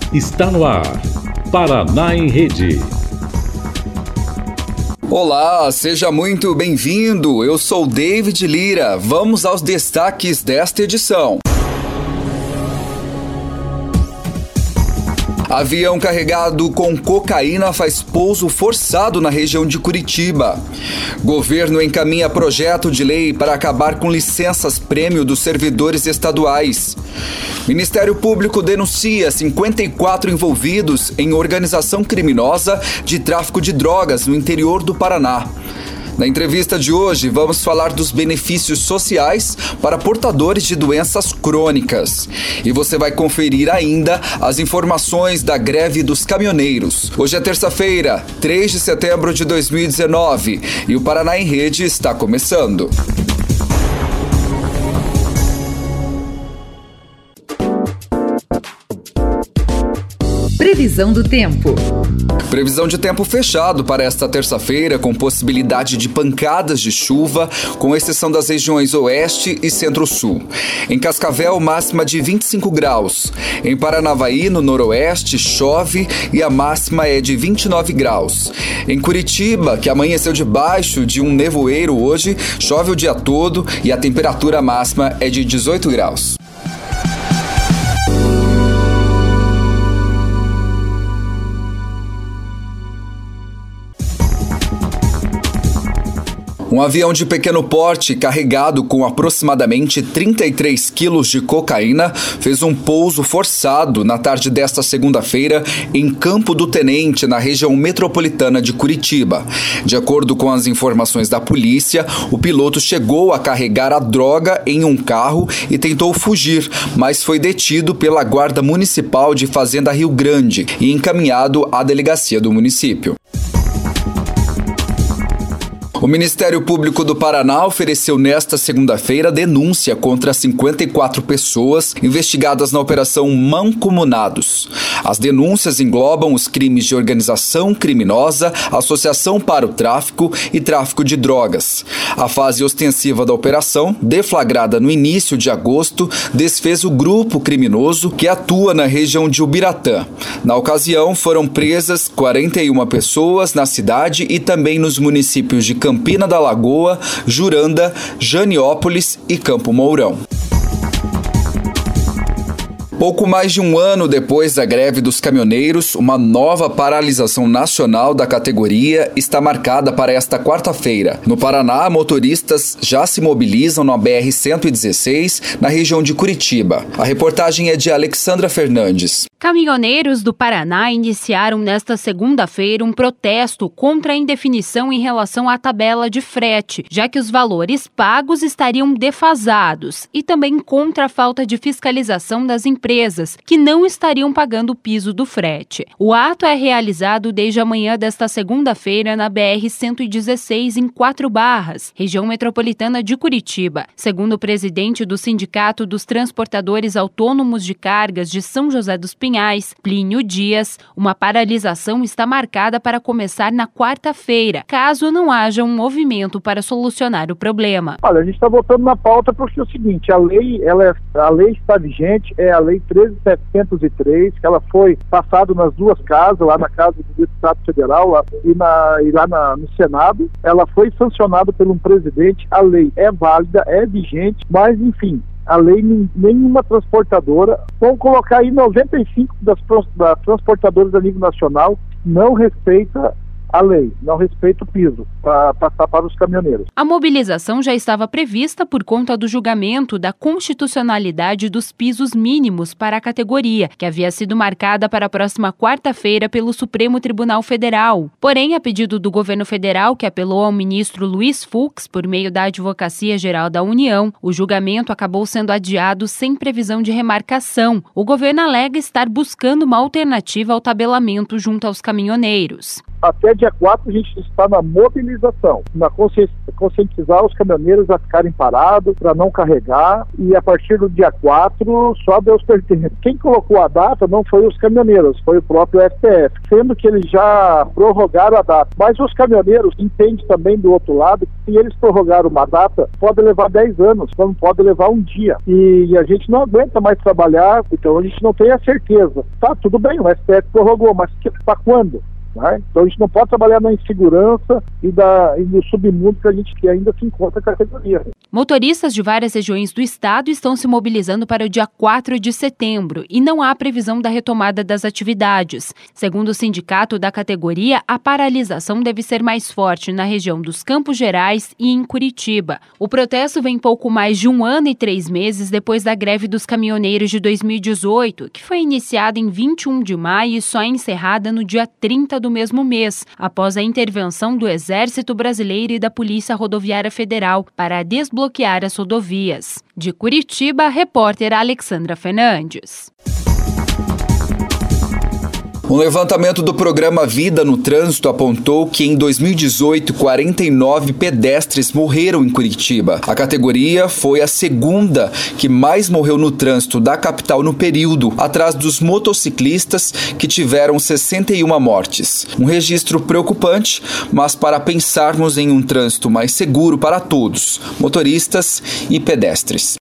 Está no ar, Paraná em Rede. Olá, seja muito bem-vindo. Eu sou David Lira. Vamos aos destaques desta edição. Avião carregado com cocaína faz pouso forçado na região de Curitiba. Governo encaminha projeto de lei para acabar com licenças-prêmio dos servidores estaduais. Ministério Público denuncia 54 envolvidos em organização criminosa de tráfico de drogas no interior do Paraná. Na entrevista de hoje, vamos falar dos benefícios sociais para portadores de doenças crônicas. E você vai conferir ainda as informações da greve dos caminhoneiros. Hoje é terça-feira, 3 de setembro de 2019, e o Paraná em Rede está começando. Previsão do tempo. Previsão de tempo fechado para esta terça-feira, com possibilidade de pancadas de chuva, com exceção das regiões oeste e centro-sul. Em Cascavel, máxima de 25 graus. Em Paranavaí, no noroeste, chove e a máxima é de 29 graus. Em Curitiba, que amanheceu debaixo de um nevoeiro hoje, chove o dia todo e a temperatura máxima é de 18 graus. Um avião de pequeno porte, carregado com aproximadamente 33 quilos de cocaína, fez um pouso forçado na tarde desta segunda-feira em Campo do Tenente, na região metropolitana de Curitiba. De acordo com as informações da polícia, o piloto chegou a carregar a droga em um carro e tentou fugir, mas foi detido pela Guarda Municipal de Fazenda Rio Grande e encaminhado à delegacia do município. O Ministério Público do Paraná ofereceu nesta segunda-feira denúncia contra 54 pessoas investigadas na Operação Mancomunados. As denúncias englobam os crimes de organização criminosa, associação para o tráfico e tráfico de drogas. A fase ostensiva da operação, deflagrada no início de agosto, desfez o grupo criminoso que atua na região de Ubiratã. Na ocasião, foram presas 41 pessoas na cidade e também nos municípios de Campina da Lagoa, Juranda, Janiópolis e Campo Mourão. Pouco mais de um ano depois da greve dos caminhoneiros, uma nova paralisação nacional da categoria está marcada para esta quarta-feira. No Paraná, motoristas já se mobilizam na BR-116, na região de Curitiba. A reportagem é de Alexandra Fernandes. Caminhoneiros do Paraná iniciaram nesta segunda-feira um protesto contra a indefinição em relação à tabela de frete, já que os valores pagos estariam defasados, e também contra a falta de fiscalização das empresas, que não estariam pagando o piso do frete. O ato é realizado desde a manhã desta segunda-feira na BR-116 em 4 Barras, região metropolitana de Curitiba. Segundo o presidente do Sindicato dos Transportadores Autônomos de Cargas de São José dos Pinhais, Plínio Dias, uma paralisação está marcada para começar na quarta-feira, caso não haja um movimento para solucionar o problema. Olha, a gente está votando na pauta porque é o seguinte, a lei está vigente, é a lei 13.703, que ela foi passada nas duas casas, lá na Casa do Deputado Federal e lá no Senado. Ela foi sancionada por um presidente, a lei é válida, é vigente, mas enfim, a lei, nenhuma transportadora, vamos colocar aí 95 das transportadoras a nível nacional, não respeita a lei, não respeita o piso para passar para os caminhoneiros. A mobilização já estava prevista por conta do julgamento da constitucionalidade dos pisos mínimos para a categoria, que havia sido marcada para a próxima quarta-feira pelo Supremo Tribunal Federal. Porém, a pedido do governo federal, que apelou ao ministro Luiz Fux por meio da Advocacia Geral da União, o julgamento acabou sendo adiado sem previsão de remarcação. O governo alega estar buscando uma alternativa ao tabelamento junto aos caminhoneiros. até dia 4 a gente está na mobilização, na conscientizar os caminhoneiros a ficarem parados, para não carregar, e a partir do dia 4, só Deus pertence. Quem colocou a data não foi os caminhoneiros, foi o próprio STF, sendo que eles já prorrogaram a data. Mas os caminhoneiros entendem também do outro lado que se eles prorrogaram uma data, pode levar 10 anos, não pode levar um dia. E a gente não aguenta mais trabalhar, então a gente não tem a certeza. Tá, tudo bem, o STF prorrogou, mas para quando? Então a gente não pode trabalhar na insegurança e no submundo que ainda se encontra a categoria. Motoristas de várias regiões do estado estão se mobilizando para o dia 4 de setembro e não há previsão da retomada das atividades. Segundo o sindicato da categoria, a paralisação deve ser mais forte na região dos Campos Gerais e em Curitiba. O protesto vem pouco mais de 1 ano e 3 meses depois da greve dos caminhoneiros de 2018, que foi iniciada em 21 de maio e só encerrada no dia 30 do mesmo mês, após a intervenção do Exército Brasileiro e da Polícia Rodoviária Federal para desbloquear as rodovias. De Curitiba, a repórter Alexandra Fernandes. Um levantamento do programa Vida no Trânsito apontou que em 2018, 49 pedestres morreram em Curitiba. A categoria foi a segunda que mais morreu no trânsito da capital no período, atrás dos motociclistas, que tiveram 61 mortes. Um registro preocupante, mas para pensarmos em um trânsito mais seguro para todos, motoristas e pedestres.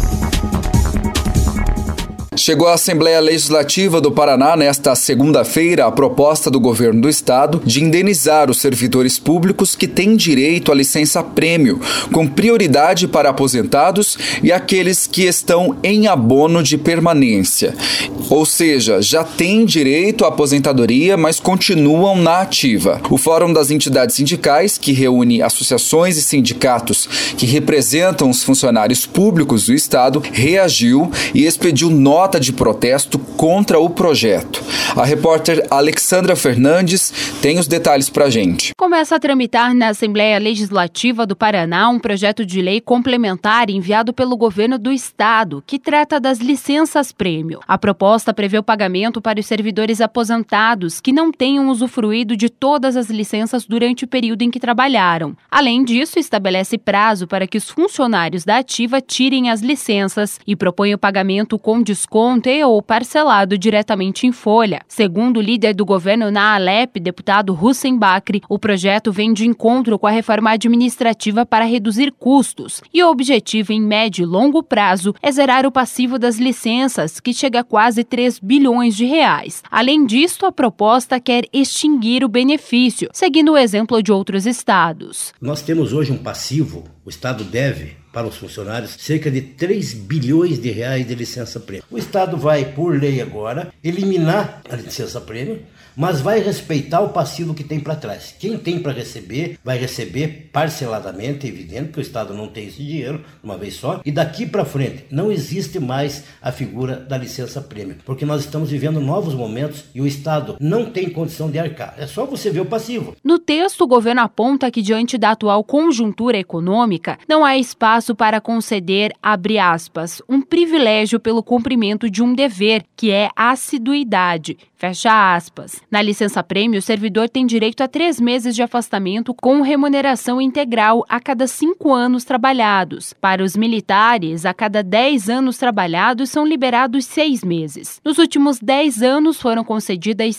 Chegou à Assembleia Legislativa do Paraná nesta segunda-feira a proposta do governo do estado de indenizar os servidores públicos que têm direito à licença-prêmio, com prioridade para aposentados e aqueles que estão em abono de permanência. Ou seja, já têm direito à aposentadoria, mas continuam na ativa. O Fórum das Entidades Sindicais, que reúne associações e sindicatos que representam os funcionários públicos do estado, reagiu e expediu nota de protesto contra o projeto. A repórter Alexandra Fernandes tem os detalhes pra gente. Começa a tramitar na Assembleia Legislativa do Paraná um projeto de lei complementar enviado pelo governo do estado, que trata das licenças-prêmio. A proposta prevê o pagamento para os servidores aposentados que não tenham usufruído de todas as licenças durante o período em que trabalharam. Além disso, estabelece prazo para que os funcionários da ativa tirem as licenças e propõe o pagamento com desconto e ou parcelado diretamente em folha. Segundo o líder do governo na Alep, deputado Hussein Bakri, o projeto vem de encontro com a reforma administrativa para reduzir custos e o objetivo em médio e longo prazo é zerar o passivo das licenças, que chega a quase 3 bilhões de reais. Além disso, a proposta quer extinguir o benefício, seguindo o exemplo de outros estados. Nós temos hoje um passivo, o estado deve para os funcionários cerca de 3 bilhões de reais de licença-prêmio. O estado vai, por lei agora, eliminar a licença-prêmio, mas vai respeitar o passivo que tem para trás. Quem tem para receber, vai receber parceladamente, evidente, que o estado não tem esse dinheiro de uma vez só, e daqui para frente não existe mais a figura da licença-prêmio, porque nós estamos vivendo novos momentos e o estado não tem condição de arcar. É só você ver o passivo. No texto, o governo aponta que, diante da atual conjuntura econômica, não há espaço para conceder, abre aspas, um privilégio pelo cumprimento de um dever, que é a assiduidade, fecha aspas. Na licença-prêmio, o servidor tem direito a 3 meses de afastamento com remuneração integral a cada 5 anos trabalhados. Para os militares, a cada 10 anos trabalhados são liberados 6 meses. Nos últimos 10 anos foram concedidas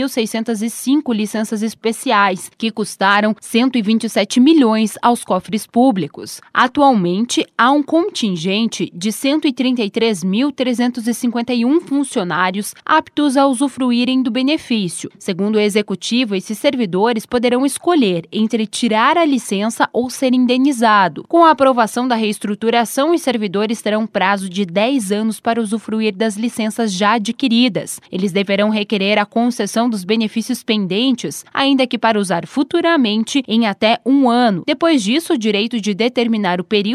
6.605 licenças especiais, que custaram 127 milhões aos cofres públicos. Atualmente, há um contingente de 133.351 funcionários aptos a usufruírem do benefício. Segundo o executivo, esses servidores poderão escolher entre tirar a licença ou ser indenizado. Com a aprovação da reestruturação, os servidores terão prazo de 10 anos para usufruir das licenças já adquiridas. Eles deverão requerer a concessão dos benefícios pendentes, ainda que para usar futuramente em até 1 ano. Depois disso, o direito de determinar o período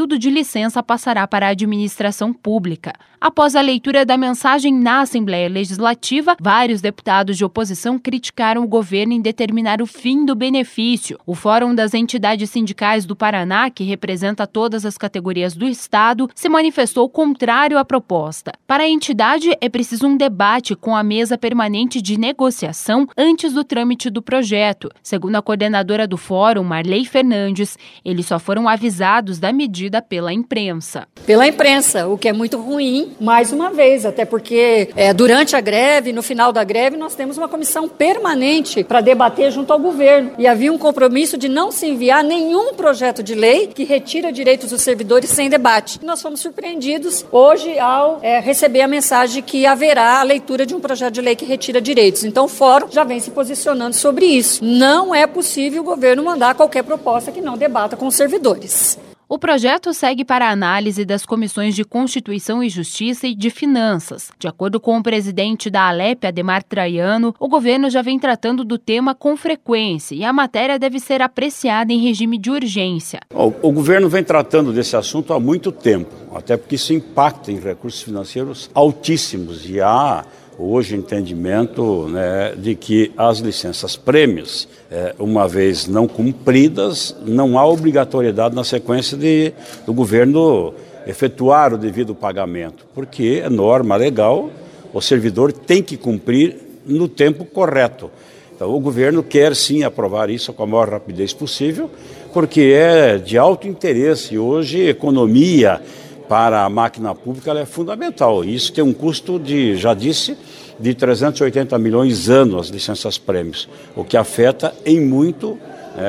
período de licença passará para a administração pública. Após a leitura da mensagem na Assembleia Legislativa, vários deputados de oposição criticaram o governo em determinar o fim do benefício. O Fórum das Entidades Sindicais do Paraná, que representa todas as categorias do Estado, se manifestou contrário à proposta. Para a entidade, é preciso um debate com a mesa permanente de negociação antes do trâmite do projeto. Segundo a coordenadora do Fórum, Marley Fernandes, eles só foram avisados da medida pela imprensa. Pela imprensa, o que é muito ruim, mais uma vez, até porque durante a greve, no final da greve, nós temos uma comissão permanente para debater junto ao governo. E havia um compromisso de não se enviar nenhum projeto de lei que retira direitos dos servidores sem debate. Nós fomos surpreendidos hoje ao receber a mensagem que haverá a leitura de um projeto de lei que retira direitos. Então o Fórum já vem se posicionando sobre isso. Não é possível o governo mandar qualquer proposta que não debata com os servidores. O projeto segue para a análise das comissões de Constituição e Justiça e de Finanças. De acordo com o presidente da Alep, Ademar Traiano, o governo já vem tratando do tema com frequência e a matéria deve ser apreciada em regime de urgência. O governo vem tratando desse assunto há muito tempo, até porque isso impacta em recursos financeiros altíssimos e há hoje entendimento, de que as licenças prêmios, uma vez não cumpridas, não há obrigatoriedade na sequência do governo efetuar o devido pagamento, porque é norma legal, o servidor tem que cumprir no tempo correto. Então o governo quer sim aprovar isso com a maior rapidez possível, porque é de alto interesse. Hoje, economia para a máquina pública ela é fundamental. Isso tem um custo já disse, de 380 milhões ano as licenças prêmios, o que afeta em muito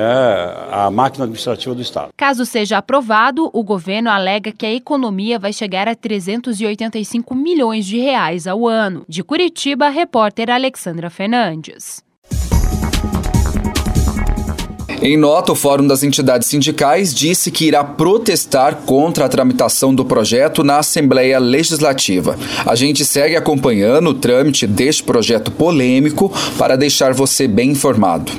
a máquina administrativa do Estado. Caso seja aprovado, o governo alega que a economia vai chegar a 385 milhões de reais ao ano. De Curitiba, a repórter Alexandra Fernandes. Em nota, o Fórum das Entidades Sindicais disse que irá protestar contra a tramitação do projeto na Assembleia Legislativa. A gente segue acompanhando o trâmite deste projeto polêmico para deixar você bem informado.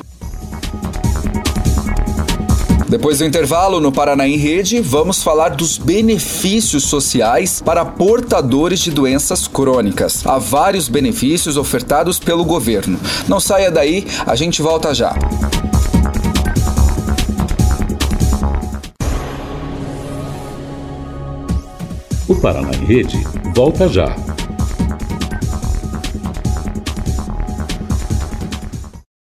Depois do intervalo, no Paraná em Rede, vamos falar dos benefícios sociais para portadores de doenças crônicas. Há vários benefícios ofertados pelo governo. Não saia daí, a gente volta já. O Paraná em Rede volta já.